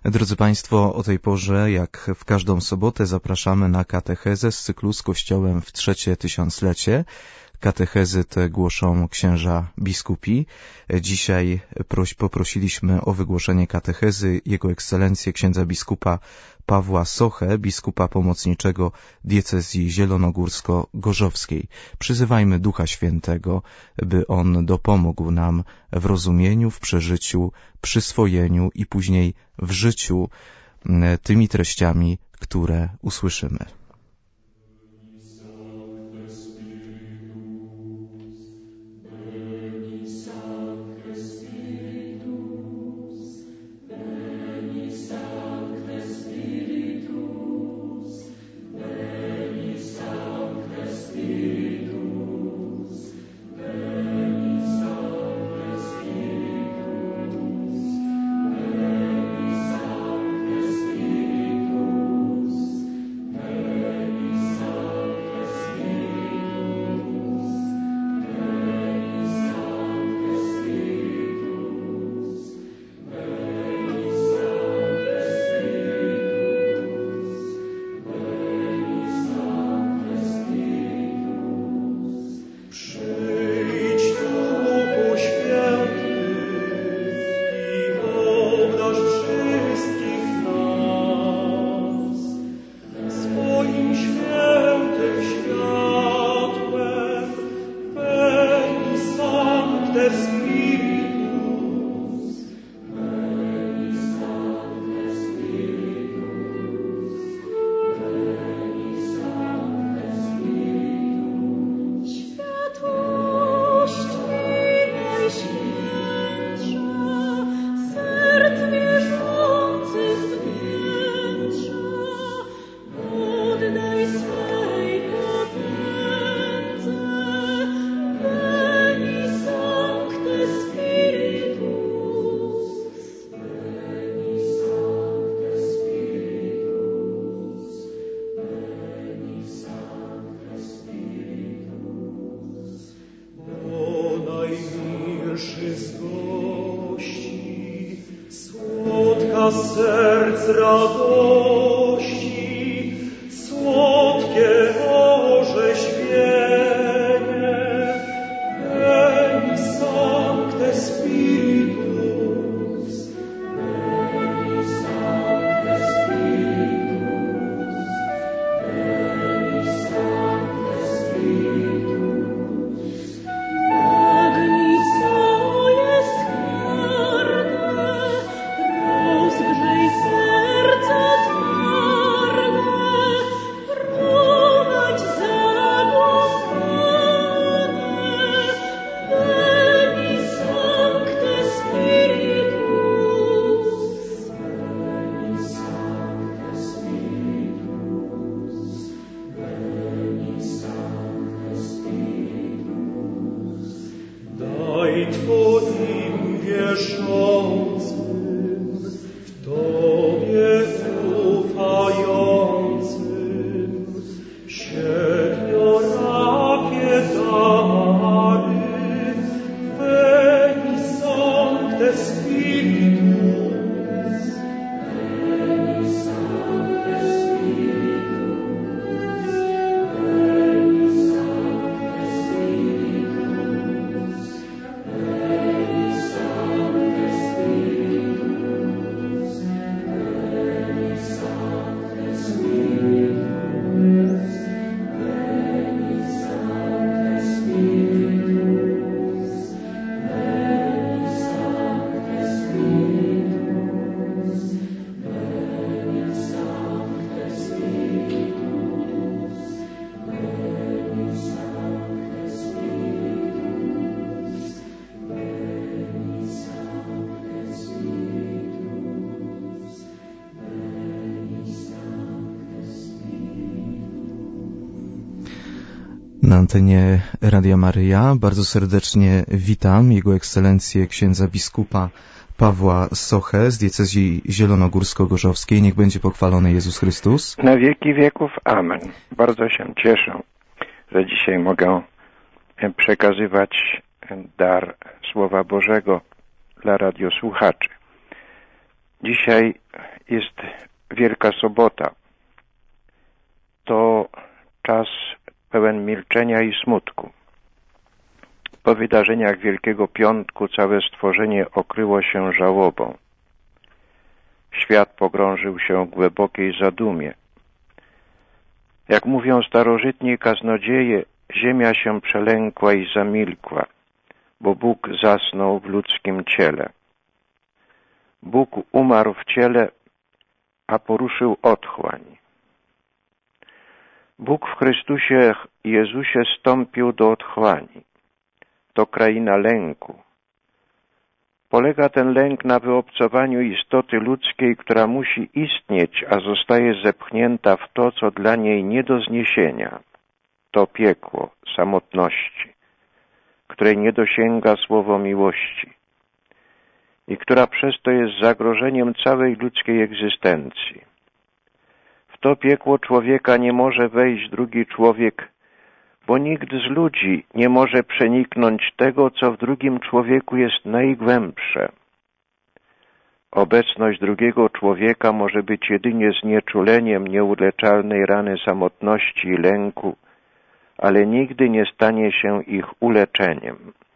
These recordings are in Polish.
Drodzy Państwo, o tej porze, jak w każdą sobotę, zapraszamy na katechezę z cyklu z Kościołem w trzecie tysiąclecie. Katechezy te głoszą księża biskupi. Dzisiaj poprosiliśmy o wygłoszenie katechezy Jego Ekscelencję księdza biskupa Pawła Sochę, biskupa pomocniczego diecezji zielonogórsko-gorzowskiej. Przyzywajmy Ducha Świętego, by On dopomógł nam w rozumieniu, w przeżyciu, przyswojeniu i później w życiu tymi treściami, które usłyszymy. Na antenie Radia Maryja bardzo serdecznie witam Jego Ekscelencję księdza biskupa Pawła Sochę z diecezji zielonogórsko-gorzowskiej. Niech będzie pochwalony Jezus Chrystus. Na wieki wieków. Amen. Bardzo się cieszę, że dzisiaj mogę przekazywać dar Słowa Bożego dla radiosłuchaczy. Dzisiaj jest Wielka Sobota. To czas pełen milczenia i smutku. Po wydarzeniach Wielkiego Piątku całe stworzenie okryło się żałobą. Świat pogrążył się w głębokiej zadumie. Jak mówią starożytni kaznodzieje, ziemia się przelękła i zamilkła, bo Bóg zasnął w ludzkim ciele. Bóg umarł w ciele, a poruszył otchłań. Bóg w Chrystusie Jezusie stąpił do otchłani. To kraina lęku. Polega ten lęk na wyobcowaniu istoty ludzkiej, która musi istnieć, a zostaje zepchnięta w to, co dla niej nie do zniesienia. To piekło samotności, której nie dosięga słowo miłości i która przez to jest zagrożeniem całej ludzkiej egzystencji. W to piekło człowieka nie może wejść drugi człowiek, bo nikt z ludzi nie może przeniknąć tego, co w drugim człowieku jest najgłębsze. Obecność drugiego człowieka może być jedynie znieczuleniem nieuleczalnej rany samotności i lęku, ale nigdy nie stanie się ich uleczeniem.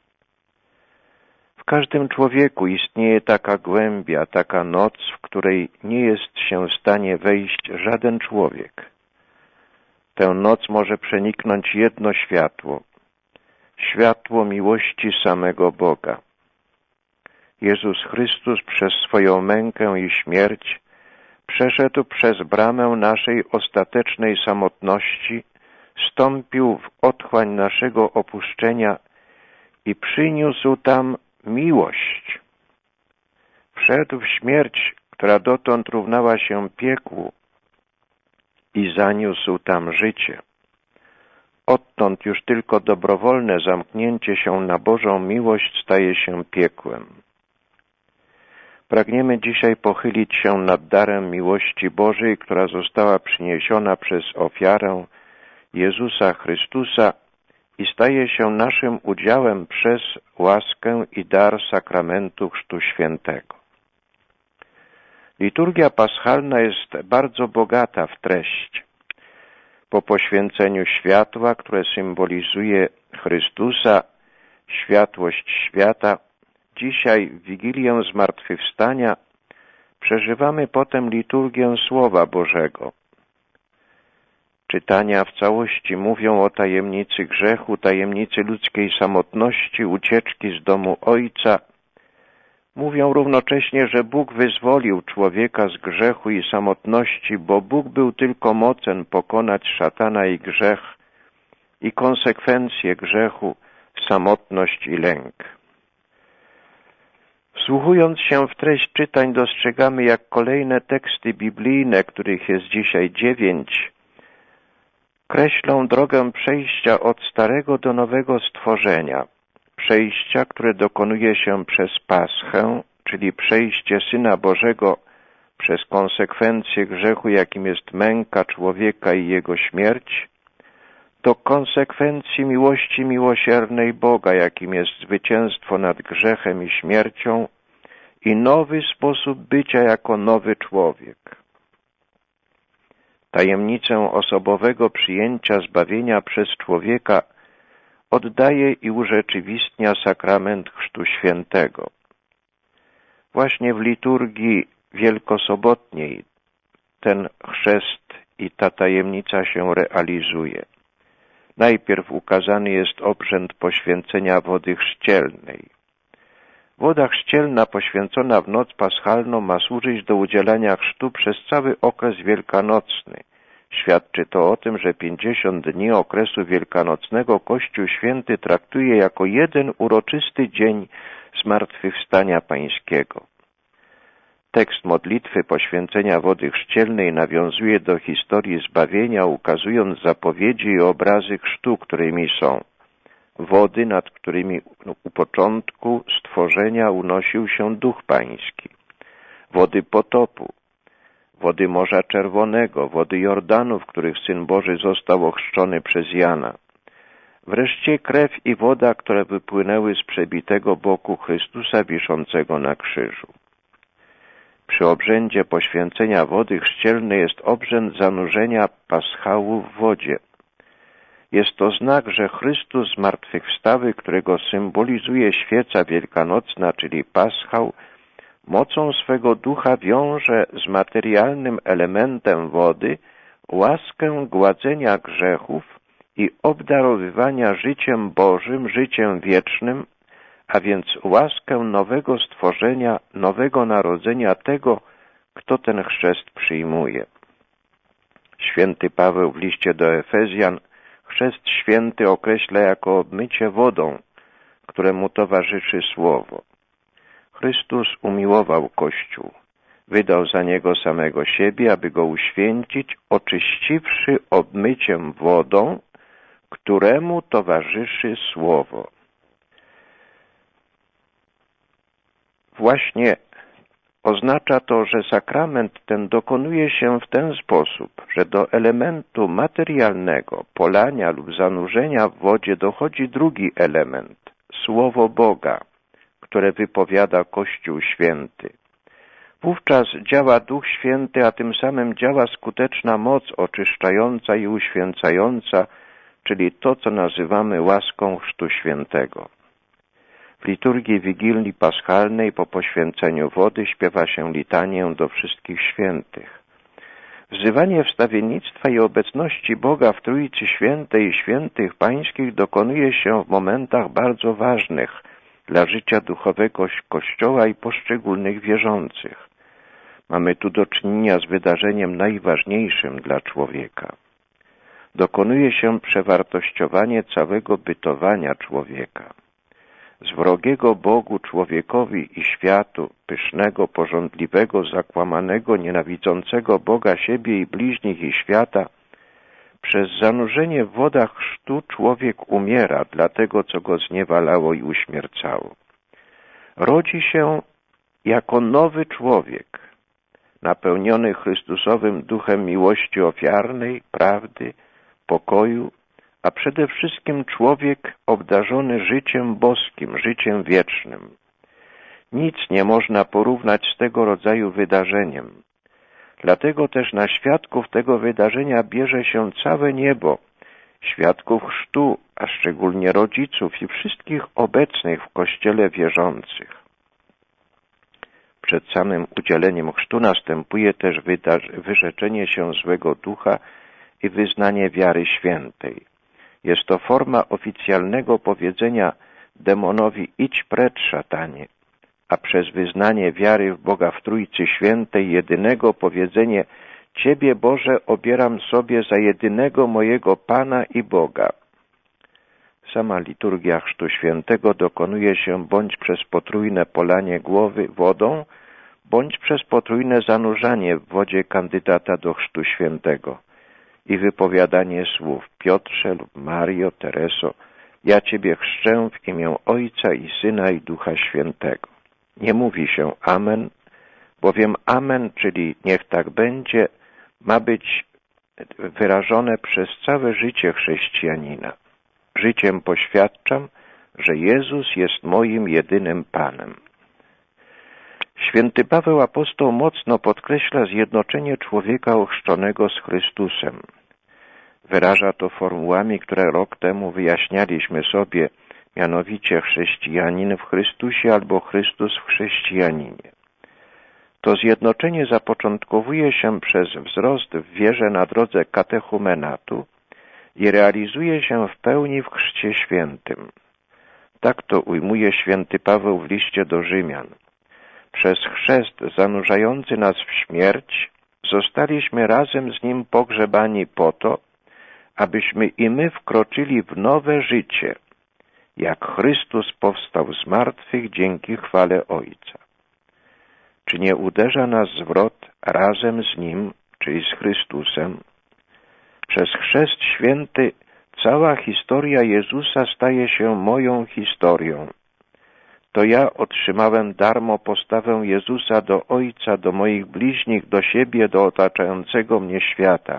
W każdym człowieku istnieje taka głębia, taka noc, w której nie jest się w stanie wejść żaden człowiek. Tę noc może przeniknąć jedno światło, światło miłości samego Boga. Jezus Chrystus przez swoją mękę i śmierć przeszedł przez bramę naszej ostatecznej samotności, wstąpił w otchłań naszego opuszczenia i przyniósł tam miłość. Wszedł w śmierć, która dotąd równała się piekłu, i zaniósł tam życie. Odtąd już tylko dobrowolne zamknięcie się na Bożą miłość staje się piekłem. Pragniemy dzisiaj pochylić się nad darem miłości Bożej, która została przyniesiona przez ofiarę Jezusa Chrystusa i staje się naszym udziałem przez łaskę i dar sakramentu Chrztu Świętego. Liturgia paschalna jest bardzo bogata w treść. Po poświęceniu światła, które symbolizuje Chrystusa, światłość świata, dzisiaj w Wigilię Zmartwychwstania przeżywamy potem liturgię Słowa Bożego. Czytania w całości mówią o tajemnicy grzechu, tajemnicy ludzkiej samotności, ucieczki z domu Ojca. Mówią równocześnie, że Bóg wyzwolił człowieka z grzechu i samotności, bo Bóg był tylko mocen pokonać szatana i grzech i konsekwencje grzechu, samotność i lęk. Wsłuchując się w treść czytań dostrzegamy, jak kolejne teksty biblijne, których jest dzisiaj 9, kreślą drogę przejścia od starego do nowego stworzenia. Przejścia, które dokonuje się przez Paschę, czyli przejście Syna Bożego przez konsekwencje grzechu, jakim jest męka człowieka i jego śmierć, do konsekwencji miłości miłosiernej Boga, jakim jest zwycięstwo nad grzechem i śmiercią i nowy sposób bycia jako nowy człowiek. Tajemnicę osobowego przyjęcia zbawienia przez człowieka oddaje i urzeczywistnia sakrament Chrztu Świętego. Właśnie w liturgii wielkosobotniej ten chrzest i ta tajemnica się realizuje. Najpierw ukazany jest obrzęd poświęcenia wody chrzcielnej. Woda chrzcielna poświęcona w noc paschalną ma służyć do udzielania chrztu przez cały okres wielkanocny. Świadczy to o tym, że 50 dni okresu wielkanocnego Kościół Święty traktuje jako jeden uroczysty dzień Zmartwychwstania Pańskiego. Tekst modlitwy poświęcenia wody chrzcielnej nawiązuje do historii zbawienia, ukazując zapowiedzi i obrazy chrztu, którymi są wody, nad którymi u początku stworzenia unosił się Duch Pański, wody potopu, wody Morza Czerwonego, wody Jordanu, w których Syn Boży został ochrzczony przez Jana. Wreszcie krew i woda, które wypłynęły z przebitego boku Chrystusa wiszącego na krzyżu. przy obrzędzie poświęcenia wody chrzcielnej jest obrzęd zanurzenia paschału w wodzie. Jest to znak, że Chrystus zmartwychwstały, którego symbolizuje świeca wielkanocna, czyli paschał, mocą swego ducha wiąże z materialnym elementem wody łaskę gładzenia grzechów i obdarowywania życiem Bożym, życiem wiecznym, a więc łaskę nowego stworzenia, nowego narodzenia tego, kto ten chrzest przyjmuje. Święty Paweł w liście do Efezjan chrzest święty określa jako obmycie wodą, któremu towarzyszy Słowo. Chrystus umiłował Kościół, wydał za niego samego siebie, aby go uświęcić, oczyściwszy obmyciem wodą, któremu towarzyszy Słowo. Właśnie oznacza to, że sakrament ten dokonuje się w ten sposób, że do elementu materialnego, polania lub zanurzenia w wodzie dochodzi drugi element, Słowo Boga, które wypowiada Kościół Święty. Wówczas działa Duch Święty, a tym samym działa skuteczna moc oczyszczająca i uświęcająca, czyli to, co nazywamy łaską Chrztu Świętego. W liturgii Wigilii Paschalnej po poświęceniu wody śpiewa się litanię do wszystkich świętych. Wzywanie wstawiennictwa i obecności Boga w Trójcy Świętej i Świętych Pańskich dokonuje się w momentach bardzo ważnych dla życia duchowego Kościoła i poszczególnych wierzących. Mamy tu do czynienia z wydarzeniem najważniejszym dla człowieka. Dokonuje się przewartościowanie całego bytowania człowieka. Z wrogiego Bogu człowiekowi i światu, pysznego, pożądliwego, zakłamanego, nienawidzącego Boga, siebie i bliźnich i świata, przez zanurzenie w wodach chrztu człowiek umiera dla tego, co go zniewalało i uśmiercało. Rodzi się jako nowy człowiek, napełniony Chrystusowym duchem miłości ofiarnej, prawdy, pokoju, a przede wszystkim człowiek obdarzony życiem boskim, życiem wiecznym. Nic nie można porównać z tego rodzaju wydarzeniem. Dlatego też na świadków tego wydarzenia bierze się całe niebo, świadków chrztu, a szczególnie rodziców i wszystkich obecnych w Kościele wierzących. Przed samym udzieleniem chrztu następuje też wyrzeczenie się złego ducha i wyznanie wiary świętej. Jest to forma oficjalnego powiedzenia demonowi: idź precz, szatanie, a przez wyznanie wiary w Boga w Trójcy Świętej jedynego powiedzenie: Ciebie, Boże, obieram sobie za jedynego mojego Pana i Boga. Sama liturgia Chrztu Świętego dokonuje się bądź przez potrójne polanie głowy wodą, bądź przez potrójne zanurzanie w wodzie kandydata do Chrztu Świętego i wypowiadanie słów: Piotrze lub Mario, Tereso, ja Ciebie chrzczę w imię Ojca i Syna i Ducha Świętego. Nie mówi się amen, bowiem amen, czyli niech tak będzie, ma być wyrażone przez całe życie chrześcijanina. Życiem poświadczam, że Jezus jest moim jedynym Panem. Święty Paweł apostoł mocno podkreśla zjednoczenie człowieka ochrzczonego z Chrystusem. Wyraża to formułami, które rok temu wyjaśnialiśmy sobie, mianowicie chrześcijanin w Chrystusie albo Chrystus w chrześcijaninie. To zjednoczenie zapoczątkowuje się przez wzrost w wierze na drodze katechumenatu i realizuje się w pełni w Chrzcie Świętym. Tak to ujmuje święty Paweł w liście do Rzymian. Przez chrzest zanurzający nas w śmierć zostaliśmy razem z Nim pogrzebani po to, abyśmy i my wkroczyli w nowe życie, jak Chrystus powstał z martwych dzięki chwale Ojca. Czy nie uderza nas zwrot razem z Nim, czyli z Chrystusem? Przez chrzest święty cała historia Jezusa staje się moją historią. To ja otrzymałem darmo postawę Jezusa do Ojca, do moich bliźnich, do siebie, do otaczającego mnie świata.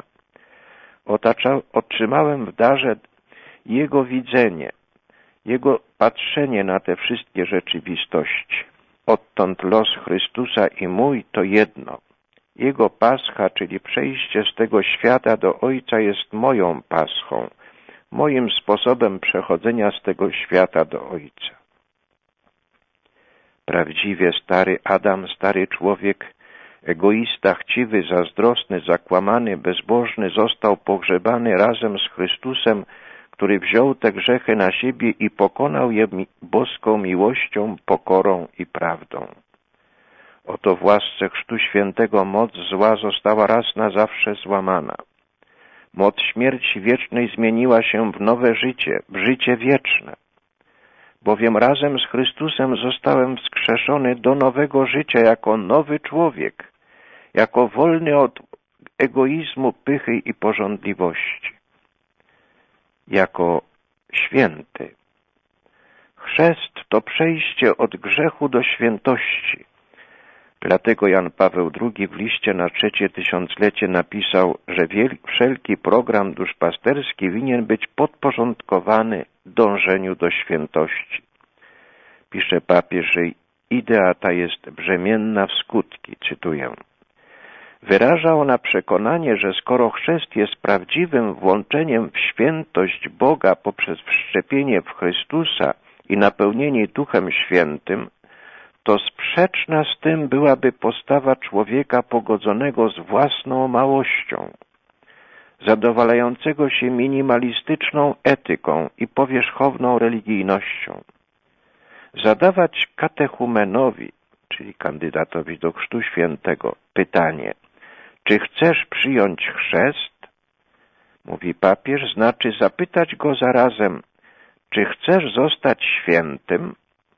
Otrzymałem w darze Jego widzenie, Jego patrzenie na te wszystkie rzeczywistości. Odtąd los Chrystusa i mój to jedno. Jego pascha, czyli przejście z tego świata do Ojca, jest moją paschą, moim sposobem przechodzenia z tego świata do Ojca. Prawdziwie stary Adam, stary człowiek, egoista, chciwy, zazdrosny, zakłamany, bezbożny, został pogrzebany razem z Chrystusem, który wziął te grzechy na siebie i pokonał je boską miłością, pokorą i prawdą. Oto w łasce Chrztu Świętego moc zła została raz na zawsze złamana. Moc śmierci wiecznej zmieniła się w nowe życie, w życie wieczne. Bowiem razem z Chrystusem zostałem wskrzeszony do nowego życia jako nowy człowiek, jako wolny od egoizmu, pychy i pożądliwości, jako święty. Chrzest to przejście od grzechu do świętości. Dlatego Jan Paweł II w liście na 3. tysiąclecie napisał, że wszelki program duszpasterski winien być podporządkowany dążeniu do świętości. Pisze papież, że idea ta jest brzemienna w skutki, cytuję. Wyraża ona przekonanie, że skoro chrzest jest prawdziwym włączeniem w świętość Boga poprzez wszczepienie w Chrystusa i napełnienie Duchem Świętym, to sprzeczna z tym byłaby postawa człowieka pogodzonego z własną małością, zadowalającego się minimalistyczną etyką i powierzchowną religijnością. Zadawać katechumenowi, czyli kandydatowi do Chrztu Świętego, pytanie, czy chcesz przyjąć chrzest? Mówi papież, znaczy zapytać go zarazem, czy chcesz zostać świętym?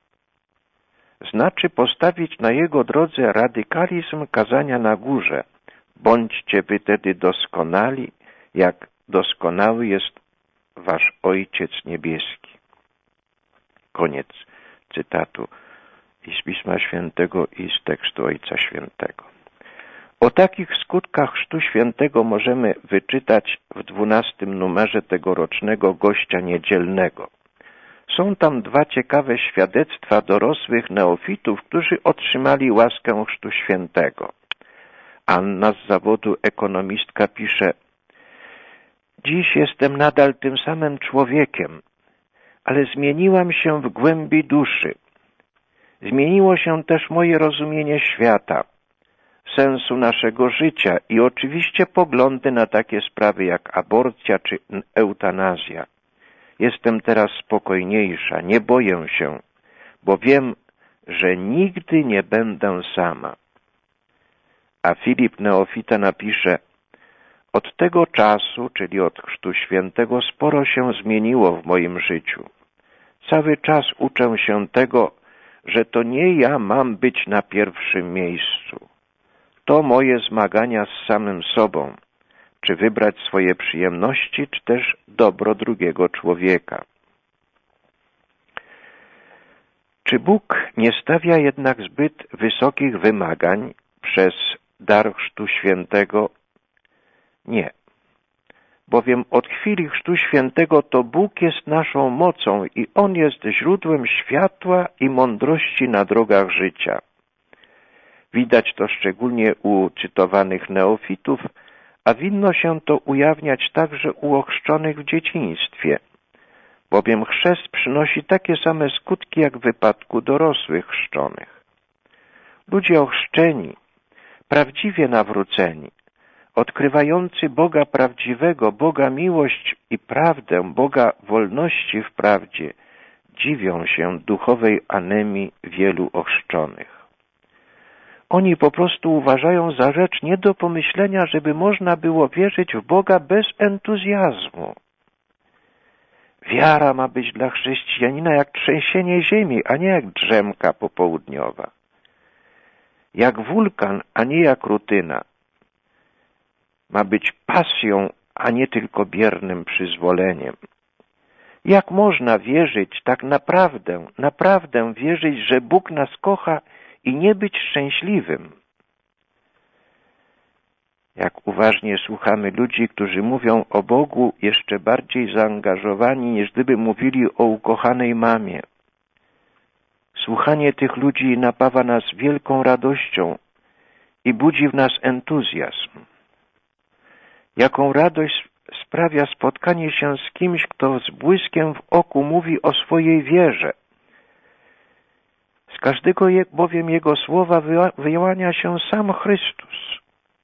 Znaczy postawić na jego drodze radykalizm kazania na górze. Bądźcie wy tedy doskonali, jak doskonały jest wasz Ojciec Niebieski. Koniec cytatu i z Pisma Świętego, i z tekstu Ojca Świętego. O takich skutkach Chrztu Świętego możemy wyczytać w 12. numerze tegorocznego Gościa Niedzielnego. Są tam 2 ciekawe świadectwa dorosłych neofitów, którzy otrzymali łaskę Chrztu Świętego. Anna z zawodu ekonomistka pisze: dziś jestem nadal tym samym człowiekiem, ale zmieniłam się w głębi duszy. Zmieniło się też moje rozumienie świata, sensu naszego życia i oczywiście poglądy na takie sprawy jak aborcja czy eutanazja. Jestem teraz spokojniejsza, nie boję się, bo wiem, że nigdy nie będę sama. A Filip Neofita napisze: od tego czasu, czyli od Chrztu Świętego, sporo się zmieniło w moim życiu. Cały czas uczę się tego, że to nie ja mam być na pierwszym miejscu. To moje zmagania z samym sobą, czy wybrać swoje przyjemności, czy też dobro drugiego człowieka. Czy Bóg nie stawia jednak zbyt wysokich wymagań przez dar Chrztu Świętego? Nie. Bowiem od chwili Chrztu Świętego to Bóg jest naszą mocą i On jest źródłem światła i mądrości na drogach życia. Widać to szczególnie u cytowanych neofitów, a winno się to ujawniać także u ochrzczonych w dzieciństwie, bowiem chrzest przynosi takie same skutki jak w wypadku dorosłych chrzczonych. Ludzie ochrzczeni, prawdziwie nawróceni, odkrywający Boga prawdziwego, Boga miłość i prawdę, Boga wolności w prawdzie, dziwią się duchowej anemii wielu ochrzczonych. Oni po prostu uważają za rzecz nie do pomyślenia, żeby można było wierzyć w Boga bez entuzjazmu. Wiara ma być dla chrześcijanina jak trzęsienie ziemi, a nie jak drzemka popołudniowa. Jak wulkan, a nie jak rutyna. Ma być pasją, a nie tylko biernym przyzwoleniem. Jak można wierzyć tak naprawdę wierzyć, że Bóg nas kocha i nie być szczęśliwym? Jak uważnie słuchamy ludzi, którzy mówią o Bogu jeszcze bardziej zaangażowani, niż gdyby mówili o ukochanej mamie. słuchanie tych ludzi napawa nas wielką radością i budzi w nas entuzjazm. Jaką radość sprawia spotkanie się z kimś, kto z błyskiem w oku mówi o swojej wierze. Z każdego bowiem jego słowa wyłania się sam Chrystus.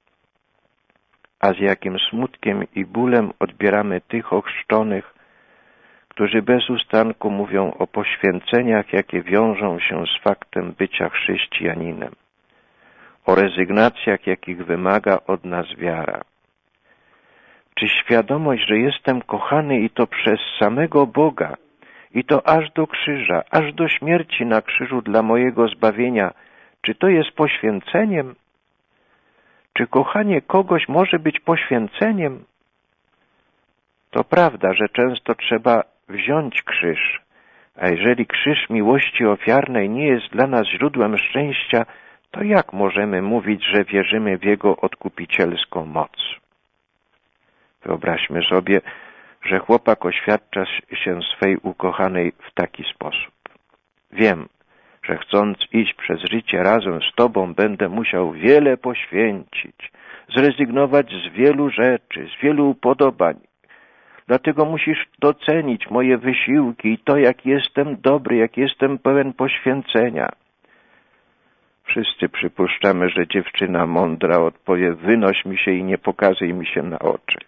A z jakim smutkiem i bólem odbieramy tych ochrzczonych, którzy bez ustanku mówią o poświęceniach, jakie wiążą się z faktem bycia chrześcijaninem, o rezygnacjach, jakich wymaga od nas wiara. Czy świadomość, że jestem kochany i to przez samego Boga, i to aż do krzyża, aż do śmierci na krzyżu dla mojego zbawienia, czy to jest poświęceniem? Czy kochanie kogoś może być poświęceniem? To prawda, że często trzeba wziąć krzyż, a jeżeli krzyż miłości ofiarnej nie jest dla nas źródłem szczęścia, to jak możemy mówić, że wierzymy w Jego odkupicielską moc? Wyobraźmy sobie, że chłopak oświadcza się swej ukochanej w taki sposób. Wiem, że chcąc iść przez życie razem z Tobą, będę musiał wiele poświęcić, zrezygnować z wielu rzeczy, z wielu upodobań. Dlatego musisz docenić moje wysiłki i to, jak jestem dobry, jak jestem pełen poświęcenia. Wszyscy przypuszczamy, że dziewczyna mądra odpowie: wynoś mi się i nie pokazuj mi się na oczy.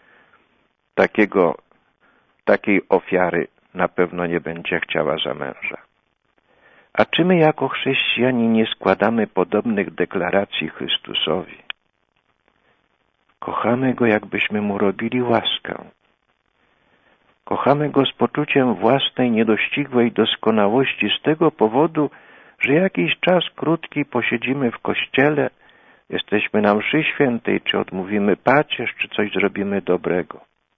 Takiej ofiary na pewno nie będzie chciała za męża. A czy my jako chrześcijanie nie składamy podobnych deklaracji Chrystusowi? Kochamy Go, jakbyśmy Mu robili łaskę. Kochamy Go z poczuciem własnej niedościgłej doskonałości z tego powodu, że jakiś czas krótki posiedzimy w kościele, jesteśmy na mszy świętej, czy odmówimy pacierz, czy coś zrobimy dobrego.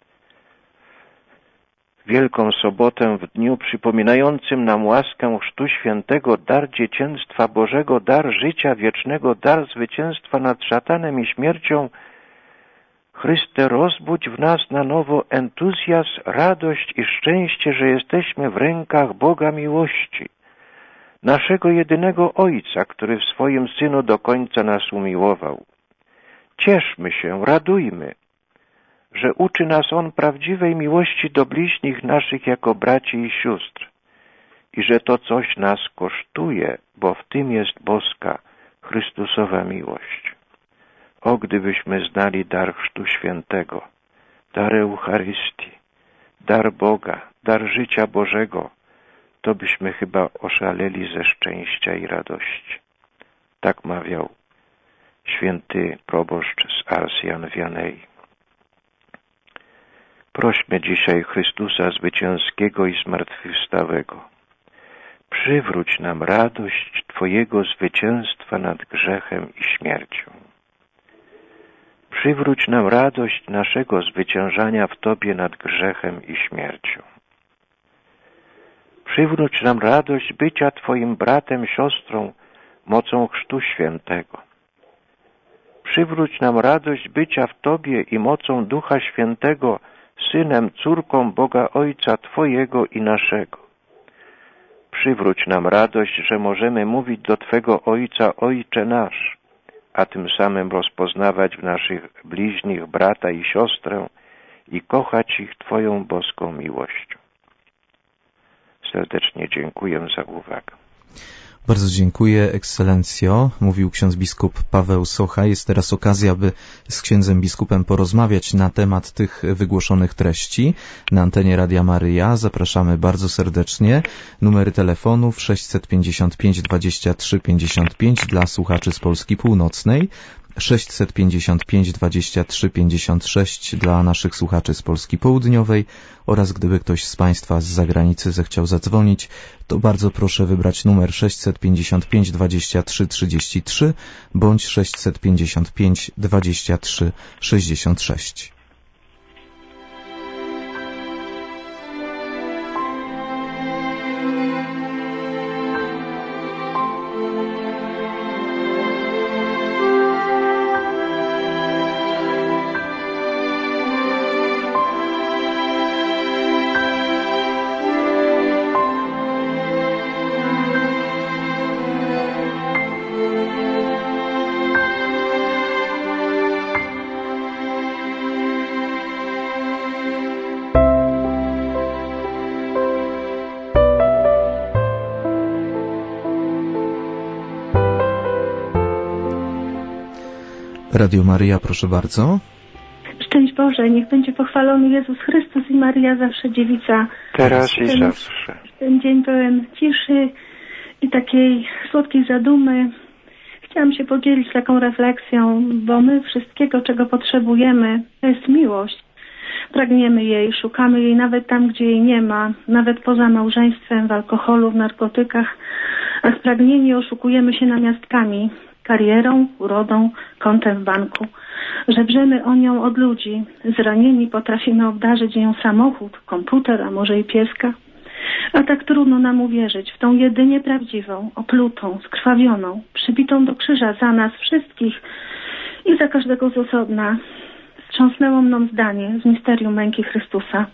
Wielką Sobotę, w dniu przypominającym nam łaskę Chrztu Świętego, dar dziecięctwa Bożego, dar życia wiecznego, dar zwycięstwa nad szatanem i śmiercią, Chryste, rozbudź w nas na nowo entuzjazm, radość i szczęście, że jesteśmy w rękach Boga miłości, naszego jedynego Ojca, który w swoim Synu do końca nas umiłował. Cieszmy się, radujmy, że uczy nas On prawdziwej miłości do bliźnich naszych jako braci i sióstr i że to coś nas kosztuje, bo w tym jest boska, Chrystusowa miłość. O, gdybyśmy znali dar Chrztu Świętego, dar Eucharystii, dar Boga, dar życia Bożego, to byśmy chyba oszaleli ze szczęścia i radości. Tak mawiał święty proboszcz z Ars Jan Vianney. Prośmy dzisiaj Chrystusa zwycięskiego i zmartwychwstałego. Przywróć nam radość Twojego zwycięstwa nad grzechem i śmiercią. Przywróć nam radość naszego zwyciężania w Tobie nad grzechem i śmiercią. Przywróć nam radość bycia Twoim bratem, siostrą, mocą Chrztu Świętego. Przywróć nam radość bycia w Tobie i mocą Ducha Świętego, Synem, córką Boga Ojca Twojego i naszego. Przywróć nam radość, że możemy mówić do Twego Ojca: Ojcze nasz, a tym samym rozpoznawać w naszych bliźnich brata i siostrę i kochać ich Twoją boską miłością. Serdecznie dziękuję za uwagę. Bardzo dziękuję, ekscelencjo. Mówił ksiądz biskup Paweł Socha. Jest teraz okazja, aby z księdzem biskupem porozmawiać na temat tych wygłoszonych treści na antenie Radia Maryja. Zapraszamy bardzo serdecznie. Numery telefonów 655 23 55 dla słuchaczy z Polski Północnej, 655 23 56 dla naszych słuchaczy z Polski Południowej oraz gdyby ktoś z Państwa z zagranicy zechciał zadzwonić, to bardzo proszę wybrać numer 655 23 33 bądź 655 23 66. Radio Maryja, proszę bardzo. Szczęść Boże, niech będzie pochwalony Jezus Chrystus i Maryja zawsze dziewica. Teraz i zawsze. Ten dzień pełen ciszy i takiej słodkiej zadumy. Chciałam się podzielić taką refleksją, bo my wszystkiego, czego potrzebujemy, to jest miłość. Pragniemy jej, szukamy jej nawet tam, gdzie jej nie ma, nawet poza małżeństwem, w alkoholu, w narkotykach, a spragnieni oszukujemy się namiastkami, karierą, urodą, kontem w banku. Żebrzemy o nią od ludzi, zranieni potrafimy obdarzyć nią samochód, komputer, a może i pieska. A tak trudno nam uwierzyć w tą jedynie prawdziwą, oplutą, skrwawioną, przybitą do krzyża za nas wszystkich i za każdego z osobna. Wstrząsnęło mną zdanie z misterium męki Chrystusa.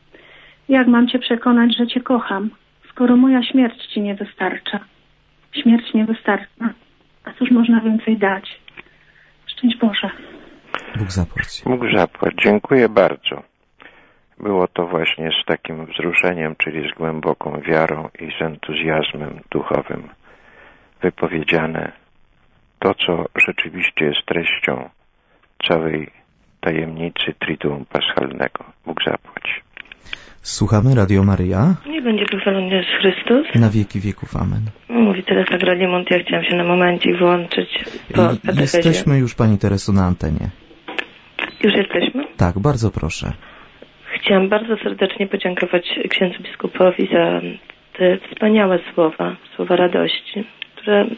Jak mam Cię przekonać, że Cię kocham, skoro moja śmierć Ci nie wystarcza? Śmierć nie wystarcza. A cóż można więcej dać? Szczęść Boże. Bóg zapłać. Bóg zapłać. Dziękuję bardzo. Było to właśnie z takim wzruszeniem, czyli z głęboką wiarą i z entuzjazmem duchowym wypowiedziane to, co rzeczywiście jest treścią całej tajemnicy Triduum Paschalnego. Bóg zapłać. Słuchamy Radio Maryja. Nie będzie pochwalony Jezus Chrystus. Na wieki wieków. Amen. Mówi teraz Agradimont, ja chciałam się na momencik wyłączyć po katechezie. Jesteśmy już, Pani Tereso, na antenie. Już jesteśmy? Tak, bardzo proszę. Chciałam bardzo serdecznie podziękować księdzu biskupowi za te wspaniałe słowa radości, które,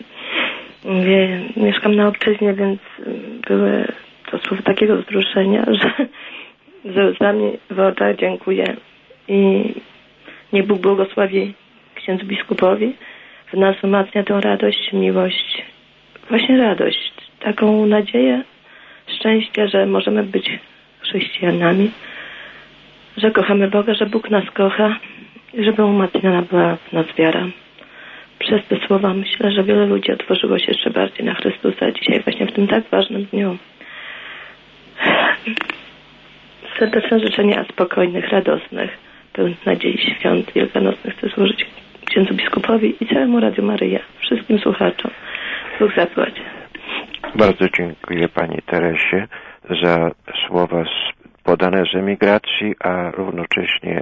mówię, mieszkam na obczyźnie, więc były to słowa takiego wzruszenia, że ze łzami w oczach dziękuję i niech Bóg błogosławi księdzu biskupowi, w nas umacnia tę radość, miłość, właśnie radość, taką nadzieję, szczęście, że możemy być chrześcijanami, że kochamy Boga, że Bóg nas kocha i żeby umacniana była w nas wiara. Przez te słowa myślę, że wiele ludzi otworzyło się jeszcze bardziej na Chrystusa dzisiaj właśnie w tym tak ważnym dniu. Serdeczne życzenia spokojnych, radosnych, pełnych nadziei świąt wielkanocnych chcę złożyć księdzu biskupowi i całemu Radiu Maryja, wszystkim słuchaczom. Bóg zapłać. Bardzo dziękuję Pani Teresie za słowa podane z emigracji, a równocześnie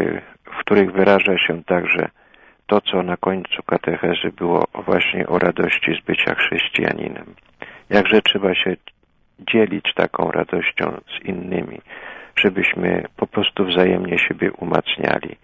w których wyraża się także to, co na końcu katechezy było właśnie o radości z bycia chrześcijaninem. Jakże trzeba się dzielić taką radością z innymi, żebyśmy po prostu wzajemnie siebie umacniali.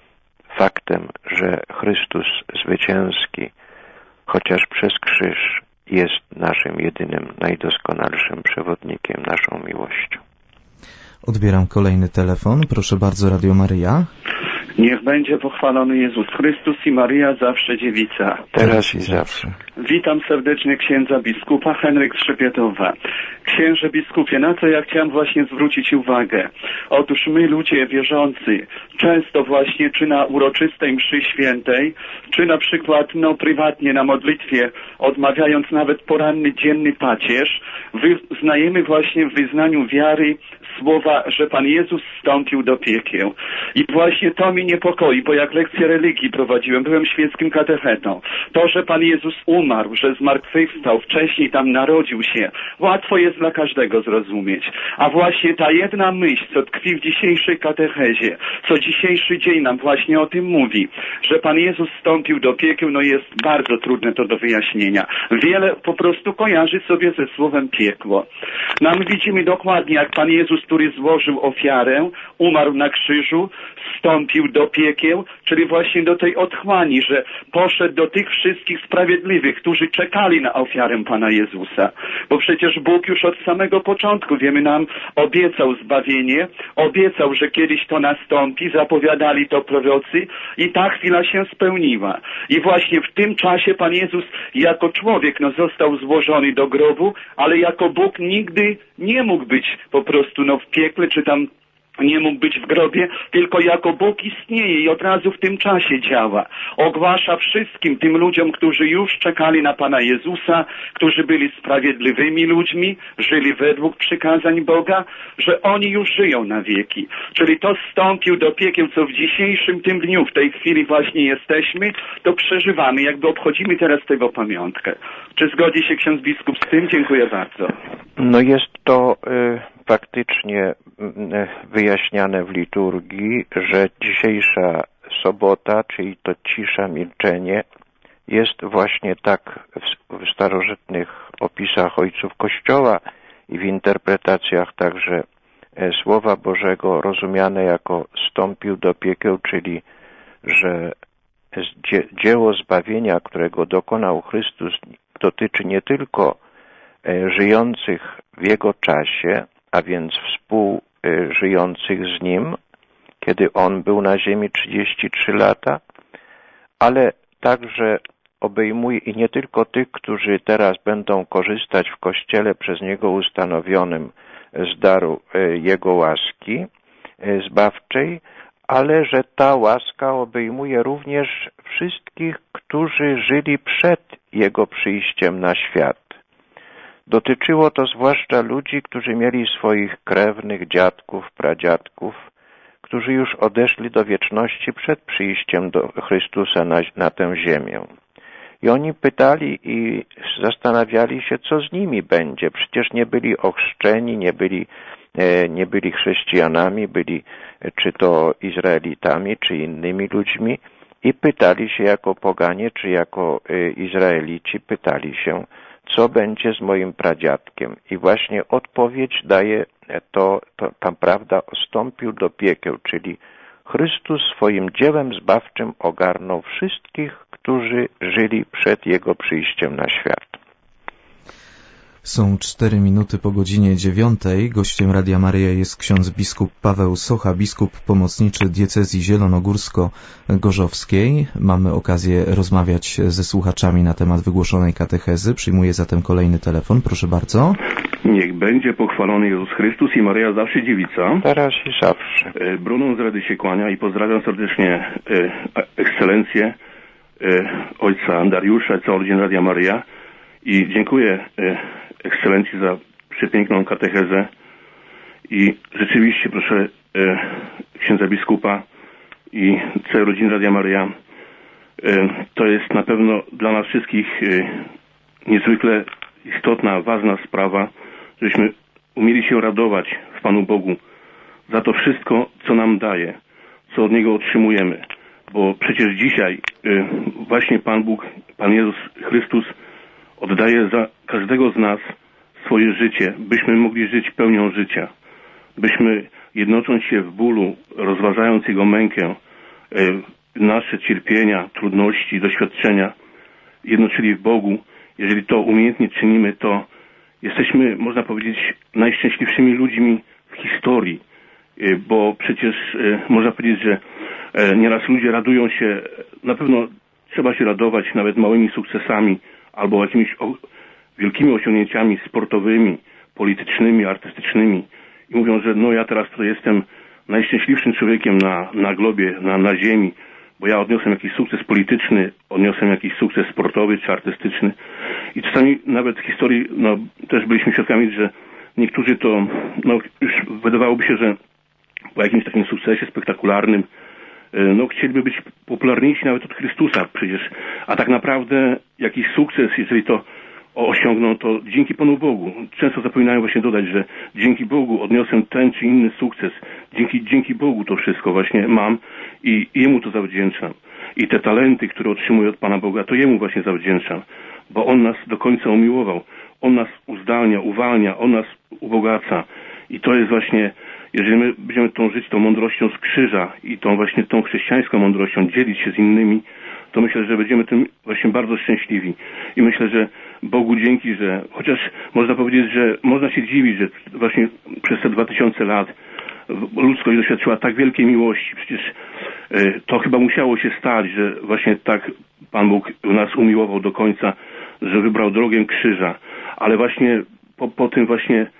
Faktem, że Chrystus zwycięski, chociaż przez krzyż, jest naszym jedynym, najdoskonalszym przewodnikiem, naszą miłością. Odbieram kolejny telefon. Proszę bardzo, Radio Maryja. Niech będzie pochwalony Jezus Chrystus i Maryja zawsze dziewica. Teraz i zawsze. Witam serdecznie księdza biskupa Henryk z Szepietowa. Księże biskupie, na co ja chciałem właśnie zwrócić uwagę. Otóż my, ludzie wierzący, często właśnie czy na uroczystej mszy świętej, czy na przykład prywatnie na modlitwie, odmawiając nawet poranny dzienny pacierz, wyznajemy właśnie w wyznaniu wiary słowa, że Pan Jezus zstąpił do piekieł. I właśnie to mnie niepokoi, bo jak lekcję religii prowadziłem, byłem świeckim katechetą. To, że Pan Jezus umarł, że zmartwychwstał, wcześniej tam narodził się, łatwo jest dla każdego zrozumieć. A właśnie ta jedna myśl, co tkwi w dzisiejszej katechezie, co dzisiejszy dzień nam właśnie o tym mówi, że Pan Jezus zstąpił do piekieł, jest bardzo trudne to do wyjaśnienia. Wiele po prostu kojarzy sobie ze słowem piekło. My widzimy dokładnie, jak Pan Jezus, który złożył ofiarę, umarł na krzyżu, wstąpił do piekieł, czyli właśnie do tej otchłani, że poszedł do tych wszystkich sprawiedliwych, którzy czekali na ofiarę Pana Jezusa. Bo przecież Bóg już od samego początku, wiemy, nam obiecał zbawienie, obiecał, że kiedyś to nastąpi, zapowiadali to prorocy i ta chwila się spełniła. I właśnie w tym czasie Pan Jezus jako człowiek został złożony do grobu, ale jako Bóg nigdy nie mógł być po prostu w piekle, czy tam nie mógł być w grobie, tylko jako Bóg istnieje i od razu w tym czasie działa. Ogłasza wszystkim tym ludziom, którzy już czekali na Pana Jezusa, którzy byli sprawiedliwymi ludźmi, żyli według przykazań Boga, że oni już żyją na wieki. Czyli to zstąpił do piekieł, co w dzisiejszym tym dniu, w tej chwili właśnie jesteśmy, to przeżywamy, jakby obchodzimy teraz tego pamiątkę. Czy zgodzi się ksiądz biskup z tym? Dziękuję bardzo. No jest to faktycznie wyjaśniane w liturgii, że dzisiejsza sobota, czyli to cisza, milczenie, jest właśnie tak w starożytnych opisach ojców Kościoła i w interpretacjach także Słowa Bożego rozumiane jako stąpił do piekieł, czyli że dzieło zbawienia, którego dokonał Chrystus, dotyczy nie tylko żyjących w Jego czasie, a więc współżyjących z Nim, kiedy On był na ziemi 33 lata, ale także obejmuje i nie tylko tych, którzy teraz będą korzystać w Kościele przez Niego ustanowionym z daru Jego łaski zbawczej, ale że ta łaska obejmuje również wszystkich, którzy żyli przed Jego przyjściem na świat. Dotyczyło to zwłaszcza ludzi, którzy mieli swoich krewnych, dziadków, pradziadków, którzy już odeszli do wieczności przed przyjściem do Chrystusa na tę ziemię. I oni pytali i zastanawiali się, co z nimi będzie. Przecież nie byli ochrzczeni, nie byli chrześcijanami, byli czy to Izraelitami, czy innymi ludźmi i pytali się jako poganie, czy jako Izraelici, pytali się, co będzie z moim pradziadkiem. I właśnie odpowiedź daje tam prawda, stąpił do piekieł, czyli Chrystus swoim dziełem zbawczym ogarnął wszystkich, którzy żyli przed Jego przyjściem na świat. Są 4 minuty po godzinie 9. Gościem Radia Maryja jest ksiądz biskup Paweł Socha, biskup pomocniczy diecezji zielonogórsko-gorzowskiej. Mamy okazję rozmawiać ze słuchaczami na temat wygłoszonej katechezy. Przyjmuję zatem kolejny telefon. Proszę bardzo. Niech będzie pochwalony Jezus Chrystus i Maryja zawsze dziewica. Teraz i zawsze. Brunon z Rady się kłania i pozdrawiam serdecznie ekscelencję ojca Dariusza i całą rodzinę Radia Maryja. I dziękuję ekscelencji za przepiękną katechezę i rzeczywiście proszę księdza biskupa i całej rodziny Radia Maryja, to jest na pewno dla nas wszystkich niezwykle istotna, ważna sprawa, żebyśmy umieli się radować w Panu Bogu za to wszystko, co nam daje, co od Niego otrzymujemy, bo przecież dzisiaj właśnie Pan Bóg, Pan Jezus Chrystus oddaje za każdego z nas swoje życie, byśmy mogli żyć pełnią życia. Byśmy jednocząc się w bólu, rozważając Jego mękę, nasze cierpienia, trudności, doświadczenia, jednoczyli w Bogu. Jeżeli to umiejętnie czynimy, to jesteśmy, można powiedzieć, najszczęśliwszymi ludźmi w historii, bo przecież można powiedzieć, że nieraz ludzie radują się, na pewno trzeba się radować nawet małymi sukcesami, albo jakimiś wielkimi osiągnięciami sportowymi, politycznymi, artystycznymi. I mówią, że no ja teraz to jestem najszczęśliwszym człowiekiem na globie, na ziemi, bo ja odniosłem jakiś sukces polityczny, odniosłem jakiś sukces sportowy czy artystyczny. I czasami nawet w historii, też byliśmy świadkami, że niektórzy to, już wydawałoby się, że po jakimś takim sukcesie spektakularnym, chcieliby być popularniejsi nawet od Chrystusa przecież. A tak naprawdę jakiś sukces, jeżeli to osiągną, to dzięki Panu Bogu. Często zapominają właśnie dodać, że dzięki Bogu odniosłem ten czy inny sukces. Dzięki Bogu to wszystko właśnie mam i Jemu to zawdzięczam. I te talenty, które otrzymuję od Pana Boga, to Jemu właśnie zawdzięczam. Bo On nas do końca umiłował. On nas uzdalnia, uwalnia, On nas ubogaca. I to jest właśnie, jeżeli my będziemy żyć tą mądrością z krzyża i tą chrześcijańską mądrością dzielić się z innymi, to myślę, że będziemy tym właśnie bardzo szczęśliwi. I myślę, że Bogu dzięki, że chociaż można powiedzieć, że można się dziwić, że właśnie przez te 2000 lat ludzkość doświadczyła tak wielkiej miłości. Przecież to chyba musiało się stać, że właśnie tak Pan Bóg nas umiłował do końca, że wybrał drogę krzyża. Ale właśnie po tym właśnie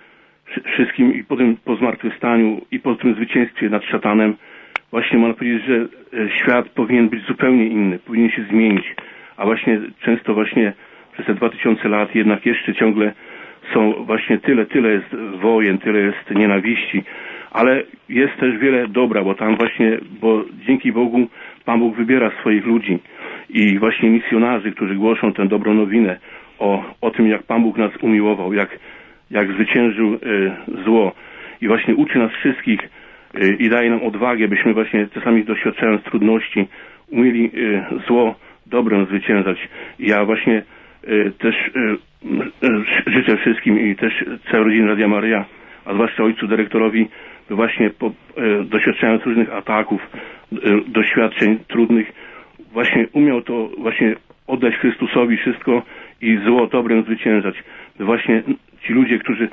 wszystkim i po zmartwychwstaniu i po tym zwycięstwie nad szatanem właśnie można powiedzieć, że świat powinien być zupełnie inny, powinien się zmienić, a właśnie często właśnie przez te 2000 lat jednak jeszcze ciągle są właśnie tyle jest wojen, tyle jest nienawiści, ale jest też wiele dobra, bo dzięki Bogu Pan Bóg wybiera swoich ludzi i właśnie misjonarzy, którzy głoszą tę dobrą nowinę o tym, jak Pan Bóg nas umiłował, jak zwyciężył zło i właśnie uczy nas wszystkich i daje nam odwagę, byśmy właśnie czasami doświadczając trudności umieli zło dobrem zwyciężać. Ja właśnie też życzę wszystkim i też całej rodzinie Radia Maryja, a zwłaszcza ojcu dyrektorowi, by właśnie doświadczając różnych ataków, doświadczeń trudnych, właśnie umiał to właśnie oddać Chrystusowi wszystko i zło dobrem zwyciężać. By właśnie ci ludzie, którzy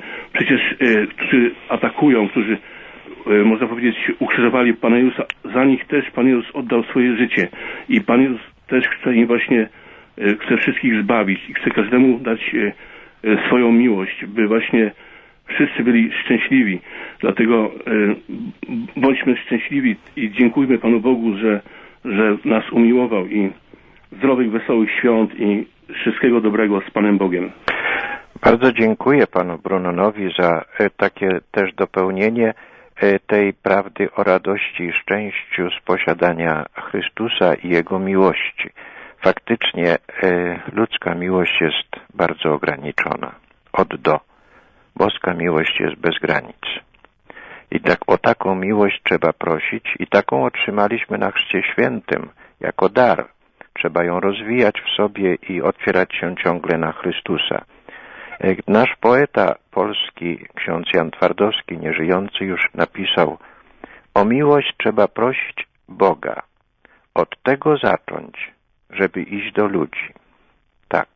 atakują, którzy można powiedzieć ukrzyżowali Pana Jezusa, za nich też Pan Jezus oddał swoje życie i Pan Jezus też chce im właśnie chce wszystkich zbawić i chce każdemu dać swoją miłość, by właśnie wszyscy byli szczęśliwi. Dlatego bądźmy szczęśliwi i dziękujmy Panu Bogu, że nas umiłował i zdrowych, wesołych świąt i wszystkiego dobrego z Panem Bogiem. Bardzo dziękuję Panu Brunonowi za takie też dopełnienie tej prawdy o radości i szczęściu z posiadania Chrystusa i Jego miłości. Faktycznie ludzka miłość jest bardzo ograniczona. Od do. Boska miłość jest bez granic. I o taką miłość trzeba prosić i taką otrzymaliśmy na Chrzcie Świętym jako dar. Trzeba ją rozwijać w sobie i otwierać się ciągle na Chrystusa. Nasz poeta polski, ksiądz Jan Twardowski, nieżyjący już, napisał: o miłość trzeba prosić Boga. Od tego zacząć, żeby iść do ludzi. Tak.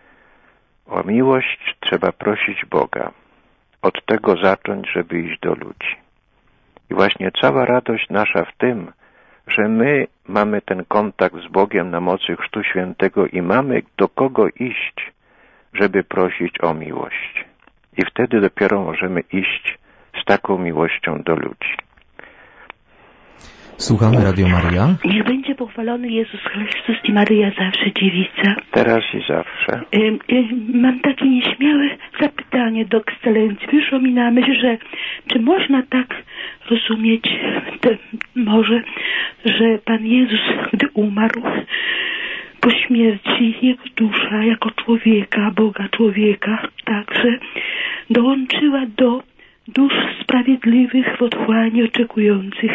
O miłość trzeba prosić Boga. Od tego zacząć, żeby iść do ludzi. I właśnie cała radość nasza w tym, że my mamy ten kontakt z Bogiem na mocy Chrztu Świętego i mamy do kogo iść, żeby prosić o miłość. I wtedy dopiero możemy iść z taką miłością do ludzi. Słuchamy Radio Maryja. Niech będzie pochwalony Jezus Chrystus i Maryja zawsze dziewica. Teraz i zawsze. Mam takie nieśmiałe zapytanie do ekscelencji. Wyszło mi na myśl, że czy można tak rozumieć może, że Pan Jezus, gdy umarł, po śmierci jego dusza jako człowieka, Boga człowieka, także dołączyła do dusz sprawiedliwych w otchłani oczekujących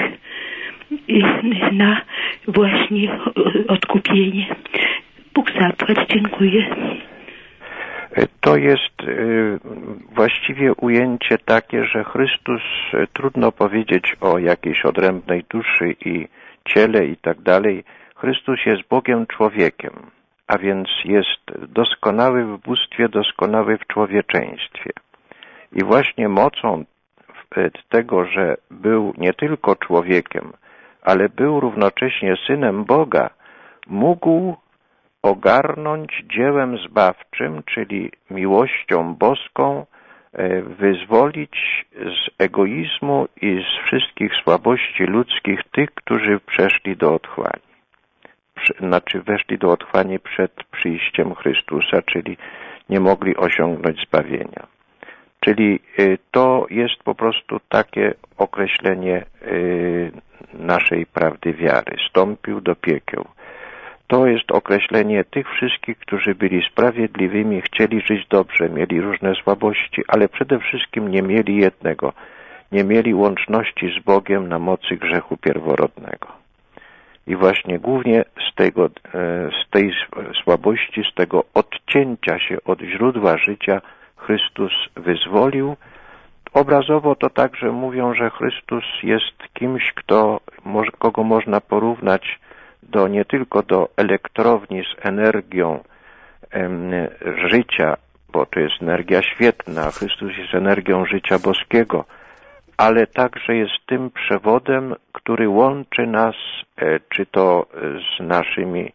na właśnie odkupienie. Bóg zapłać. Dziękuję. To jest właściwie ujęcie takie, że Chrystus, trudno powiedzieć o jakiejś odrębnej duszy i ciele i tak dalej. Chrystus jest Bogiem człowiekiem, a więc jest doskonały w bóstwie, doskonały w człowieczeństwie. I właśnie mocą tego, że był nie tylko człowiekiem, ale był równocześnie Synem Boga, mógł ogarnąć dziełem zbawczym, czyli miłością boską, wyzwolić z egoizmu i z wszystkich słabości ludzkich tych, którzy przeszli do otchłani. Weszli do otchłani przed przyjściem Chrystusa, czyli nie mogli osiągnąć zbawienia. Czyli to jest po prostu takie określenie naszej prawdy wiary. Stąpił do piekieł. To jest określenie tych wszystkich, którzy byli sprawiedliwymi, chcieli żyć dobrze, mieli różne słabości, ale przede wszystkim nie mieli jednego. Nie mieli łączności z Bogiem na mocy grzechu pierworodnego. I właśnie głównie z tej słabości, z tego odcięcia się od źródła życia Chrystus wyzwolił. Obrazowo to także mówią, że Chrystus jest kimś, kogo można porównać nie tylko do elektrowni z energią życia, bo to jest energia świetna, Chrystus jest energią życia boskiego, ale także jest tym przewodem, który łączy nas, czy to z naszymi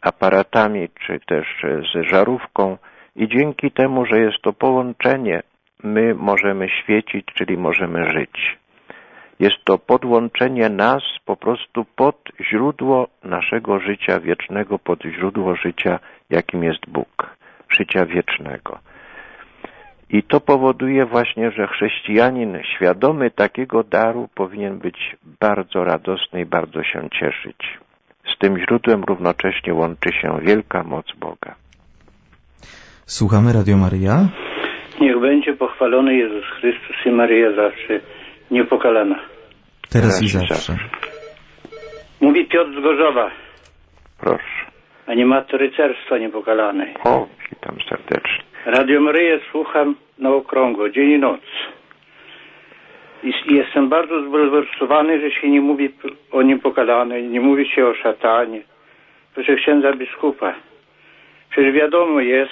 aparatami, czy też z żarówką, i dzięki temu, że jest to połączenie my możemy świecić, czyli możemy żyć. Jest to podłączenie nas po prostu pod źródło naszego życia wiecznego, pod źródło życia, jakim jest Bóg, życia wiecznego. I to powoduje właśnie, że chrześcijanin świadomy takiego daru powinien być bardzo radosny i bardzo się cieszyć. Z tym źródłem równocześnie łączy się wielka moc Boga. Słuchamy Radio Maryja. Niech będzie pochwalony Jezus Chrystus i Maryja zawsze niepokalana. Teraz i zawsze. Mówi Piotr z Gorzowa. Proszę. A nie ma to rycerstwa niepokalanej. O, witam serdecznie. Radio Maryję słucham na okrągło, dzień i noc. I jestem bardzo zbulwersowany, że się nie mówi o niepokalanej, nie mówi się o szatanie. Proszę księdza biskupa. Przecież wiadomo jest,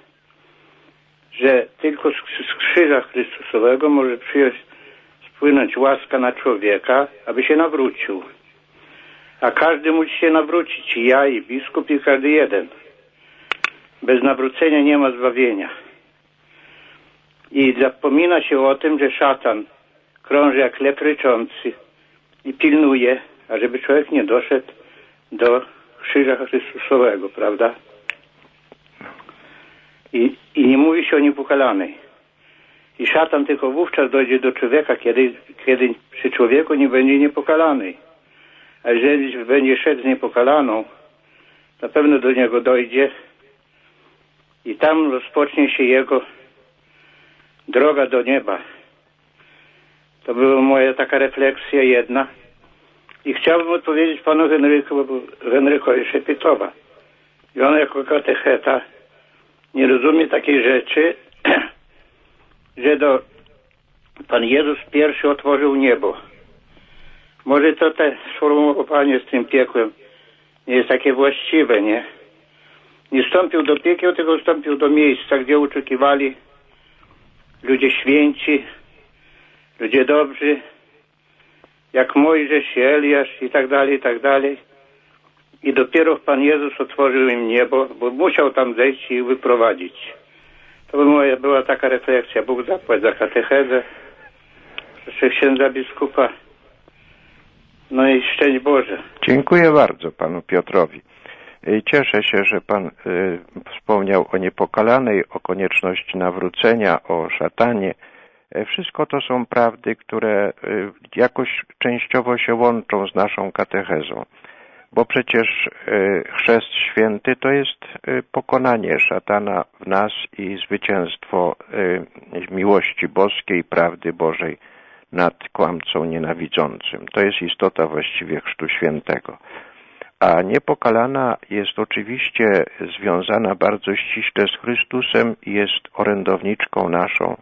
że tylko z krzyża Chrystusowego może spłynąć łaska na człowieka, aby się nawrócił. A każdy musi się nawrócić, i ja, i biskup, i każdy jeden. Bez nawrócenia nie ma zbawienia. I zapomina się o tym, że szatan krąży jak lew ryczący i pilnuje, ażeby człowiek nie doszedł do krzyża Chrystusowego, prawda? I nie mówi się o niepokalanej. I szatan tylko wówczas dojdzie do człowieka, kiedy przy człowieku nie będzie niepokalanej. A jeżeli będzie szedł z niepokalaną, na pewno do niego dojdzie i tam rozpocznie się jego droga do nieba. To była moja taka refleksja jedna. I chciałbym odpowiedzieć panu Henrykowi Szepetowa. I on jako katecheta nie rozumie takiej rzeczy, że Pan Jezus pierwszy otworzył niebo. Może to te sformułowanie z tym piekłem nie jest takie właściwe, nie? Nie wstąpił do piekieł, tylko wstąpił do miejsca, gdzie oczekiwali ludzie święci, ludzie dobrzy, jak Mojżesz, Eliasz i tak dalej, i tak dalej. I dopiero Pan Jezus otworzył im niebo, bo musiał tam zejść i ich wyprowadzić. To była taka refleksja. Bóg zapłać za katechezę. Proszę księdza biskupa. No i szczęść Boże. Dziękuję bardzo panu Piotrowi. Cieszę się, że pan wspomniał o niepokalanej, o konieczności nawrócenia, o szatanie. Wszystko to są prawdy, które jakoś częściowo się łączą z naszą katechezą. Bo przecież chrzest święty to jest pokonanie szatana w nas i zwycięstwo miłości boskiej, prawdy Bożej nad kłamcą nienawidzącym. To jest istota właściwie chrztu świętego. A niepokalana jest oczywiście związana bardzo ściśle z Chrystusem i jest orędowniczką naszą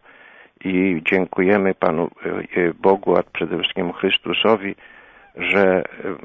i dziękujemy Panu Bogu, a przede wszystkim Chrystusowi, że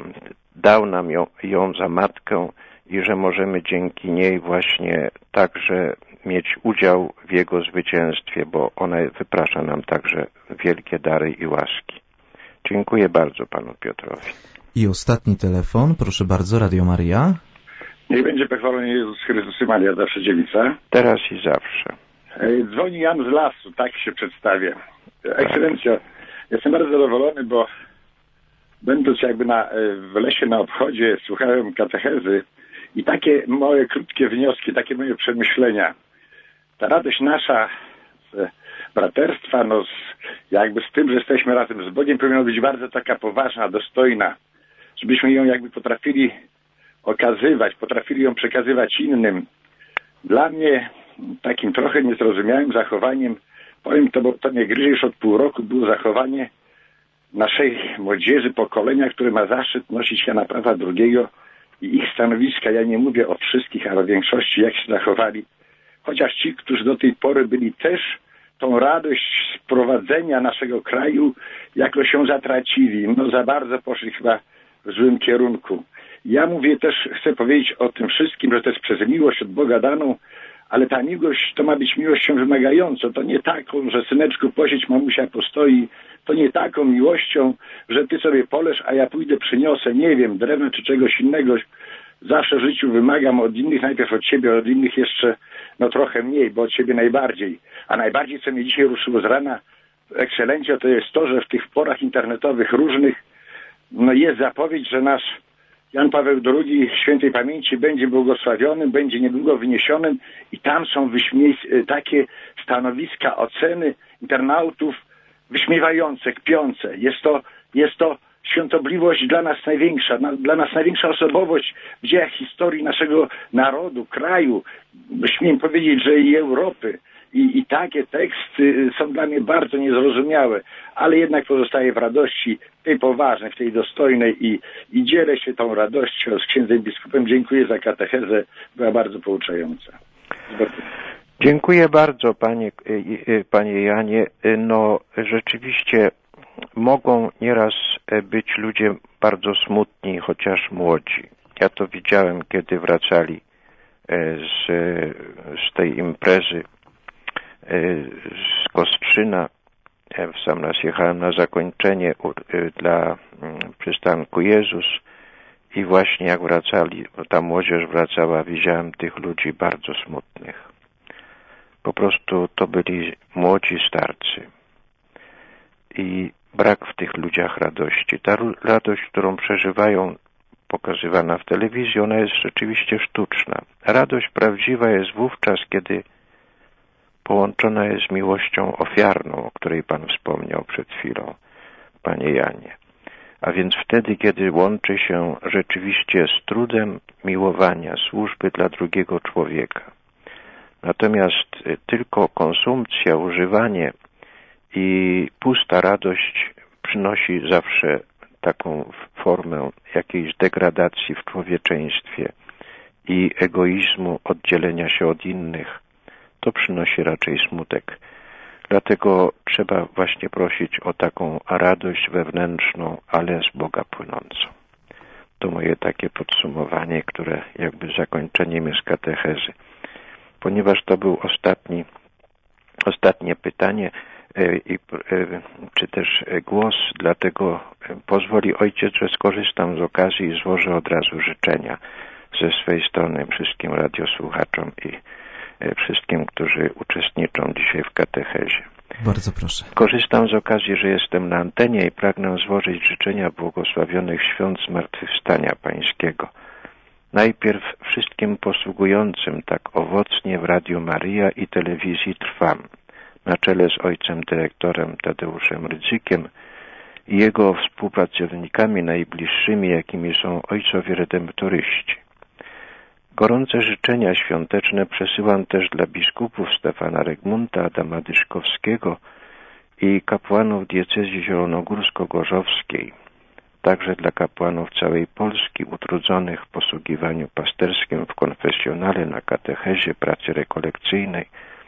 dał nam ją za matkę i że możemy dzięki niej właśnie także mieć udział w Jego zwycięstwie, bo ona wyprasza nam także wielkie dary i łaski. Dziękuję bardzo panu Piotrowi. I ostatni telefon, proszę bardzo, Radio Maryja. Niech będzie pochwalony Jezus Chrystus i Maria zawsze dziewica. Teraz i zawsze. Dzwoni Jan z lasu, tak się przedstawię. Ekscelencjo, jestem bardzo zadowolony, bo będąc jakby w lesie na obchodzie, słuchałem katechezy i takie moje krótkie wnioski, takie moje przemyślenia. Ta radość nasza z braterstwa, jakby z tym, że jesteśmy razem z Bogiem, powinna być bardzo taka poważna, dostojna, żebyśmy ją jakby potrafili okazywać, potrafili ją przekazywać innym. Dla mnie takim trochę niezrozumiałym zachowaniem, powiem to, bo to nie gryzie, już od pół roku było zachowanie naszej młodzieży, pokolenia, które ma zaszczyt nosić Jana Pawła II i ich stanowiska. Ja nie mówię o wszystkich, ale o większości, jak się zachowali. Chociaż ci, którzy do tej pory byli też tą radość sprowadzenia naszego kraju, jakoś się zatracili. Za bardzo poszli chyba w złym kierunku. Ja mówię też, chcę powiedzieć o tym wszystkim, że to jest przez miłość od Boga daną, ale ta miłość to ma być miłością wymagającą. To nie taką, że syneczku posiedź, mamusia postoi. To nie taką miłością, że ty sobie polesz, a ja pójdę przyniosę, nie wiem, drewna czy czegoś innego, zawsze w życiu wymagam od innych, najpierw od siebie, od innych jeszcze trochę mniej, bo od siebie najbardziej. A najbardziej, co mnie dzisiaj ruszyło z rana, Ekscelencjo, to jest to, że w tych porach internetowych różnych jest zapowiedź, że nasz Jan Paweł II świętej pamięci będzie błogosławionym, będzie niedługo wyniesionym i tam są takie stanowiska, oceny internautów wyśmiewające, kpiące. Jest to świątobliwość dla nas największa osobowość w dziejach historii naszego narodu, kraju, śmiem powiedzieć, że i Europy. I takie teksty są dla mnie bardzo niezrozumiałe, ale jednak pozostaję w radości, tej poważnej, w tej dostojnej i dzielę się tą radością z księdzem biskupem. Dziękuję za katechezę, była bardzo pouczająca. Dziękuję bardzo, panie Janie. Rzeczywiście mogą nieraz być ludzie bardzo smutni, chociaż młodzi. Ja to widziałem, kiedy wracali z tej imprezy z Kostrzyna. Sam raz jechałem na zakończenie dla przystanku Jezus i właśnie jak wracali, ta młodzież wracała, widziałem tych ludzi bardzo smutnych. Po prostu to byli młodzi starcy i brak w tych ludziach radości. Ta radość, którą przeżywają, pokazywana w telewizji, ona jest rzeczywiście sztuczna. Radość prawdziwa jest wówczas, kiedy połączona jest miłością ofiarną, o której Pan wspomniał przed chwilą, Panie Janie. A więc wtedy, kiedy łączy się rzeczywiście z trudem miłowania, służby dla drugiego człowieka. Natomiast tylko konsumpcja, używanie i pusta radość przynosi zawsze taką formę jakiejś degradacji w człowieczeństwie i egoizmu, oddzielenia się od innych. To przynosi raczej smutek. Dlatego trzeba właśnie prosić o taką radość wewnętrzną, ale z Boga płynącą. To moje takie podsumowanie, które jakby zakończeniem jest katechezy. Ponieważ to był ostatnie pytanie czy też głos, dlatego pozwoli ojciec, że skorzystam z okazji i złożę od razu życzenia ze swej strony wszystkim radiosłuchaczom i wszystkim, którzy uczestniczą dzisiaj w katechezie. Bardzo proszę. Korzystam z okazji, że jestem na antenie i pragnę złożyć życzenia błogosławionych świąt Zmartwychwstania Pańskiego. Najpierw wszystkim posługującym tak owocnie w Radiu Maryja i telewizji Trwam, na czele z ojcem dyrektorem Tadeuszem Rydzykiem i jego współpracownikami najbliższymi, jakimi są ojcowie redemptoryści. Gorące życzenia świąteczne przesyłam też dla biskupów Stefana Regmunta, Adama Dyszkowskiego i kapłanów diecezji zielonogórsko-gorzowskiej, także dla kapłanów całej Polski utrudzonych w posługiwaniu pasterskim w konfesjonale, na katechezie, pracy rekolekcyjnej.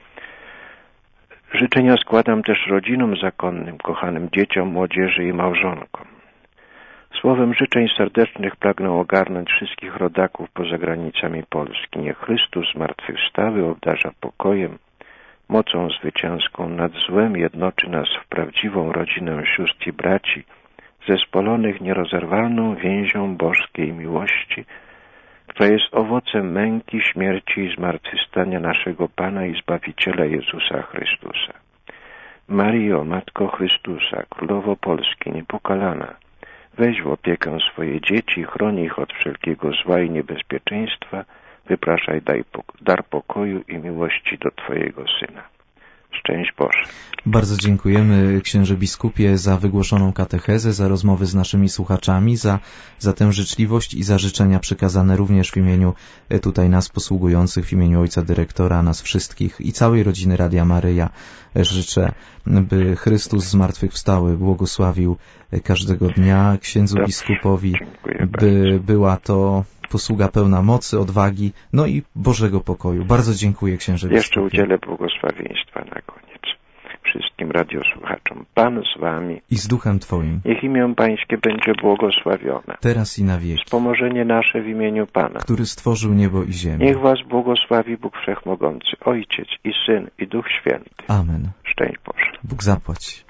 Życzenia składam też rodzinom zakonnym, kochanym dzieciom, młodzieży i małżonkom. Słowem życzeń serdecznych pragnę ogarnąć wszystkich rodaków poza granicami Polski. Niech Chrystus zmartwychwstały obdarza pokojem, mocą zwycięską nad złem jednoczy nas w prawdziwą rodzinę sióstr i braci, zespolonych nierozerwalną więzią boskiej miłości, która jest owocem męki, śmierci i zmartwychwstania naszego Pana i Zbawiciela Jezusa Chrystusa. Maryjo, Matko Chrystusa, Królowo Polski, niepokalana, weź w opiekę swoje dzieci, chroni ich od wszelkiego zła i niebezpieczeństwa, wypraszaj dar pokoju i miłości do Twojego Syna. Szczęść Boże. Bardzo dziękujemy, księże biskupie, za wygłoszoną katechezę, za rozmowy z naszymi słuchaczami, za tę życzliwość i za życzenia przekazane również w imieniu tutaj nas posługujących, w imieniu ojca dyrektora, nas wszystkich i całej rodziny Radia Maryja. Życzę, by Chrystus zmartwychwstały błogosławił każdego dnia księdzu biskupowi, by była to posługa pełna mocy, odwagi, no i Bożego pokoju. Bardzo dziękuję, księże biskupie. Jeszcze udzielę błogosławieństwa na koniec wszystkim radiosłuchaczom. Pan z wami i z duchem Twoim. Niech imię Pańskie będzie błogosławione. Teraz i na wieki. Wspomożenie nasze w imieniu Pana, który stworzył niebo i ziemię. Niech was błogosławi Bóg Wszechmogący, Ojciec i Syn i Duch Święty. Amen. Szczęść Boże. Bóg zapłać.